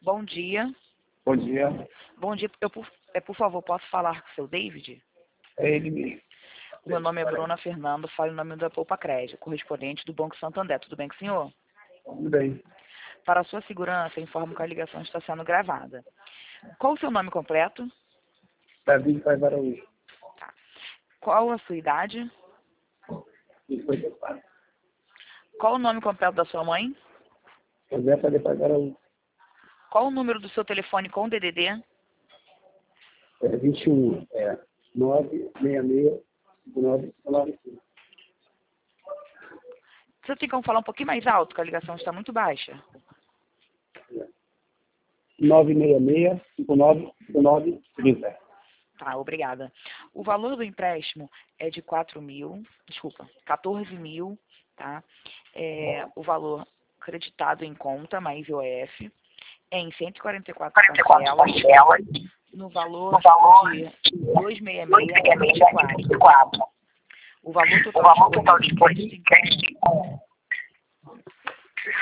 Bom dia. Bom dia. Bom dia. Por favor, posso falar com o seu David? É ele mesmo. Meu nome é Bruna Fernando, falo em nome da Poupa Crédito, correspondente do Banco Santander. Tudo bem com o senhor? Tudo bem. Para a sua segurança, informo que a ligação está sendo gravada. Qual o seu nome completo? Davi Paz Araújo. Tá. Qual a sua idade? 54. Qual o nome completo da sua mãe? José Paz Araújo. Qual o número do seu telefone com DDD? 21. 966-5995. Você tem como falar um pouquinho mais alto, que a ligação está muito baixa? 966-595930. Tá, obrigada. O valor do empréstimo é de 14 mil, tá? O valor creditado em conta, mais IOF, é em 144 parcelas, no valor de 266,24. O valor total de crédito em conta